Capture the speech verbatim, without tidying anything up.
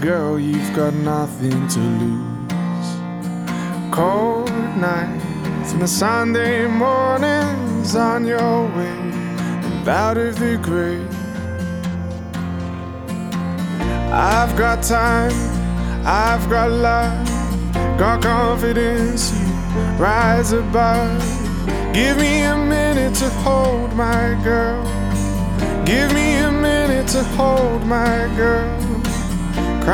girl, you've got nothing to lose. Cold nights and the Sunday mornings on your way and out of the grave. I've got time, I've got love, got confidence, you rise above. Give me a minute to hold my girl. Give me a minute to hold my girl.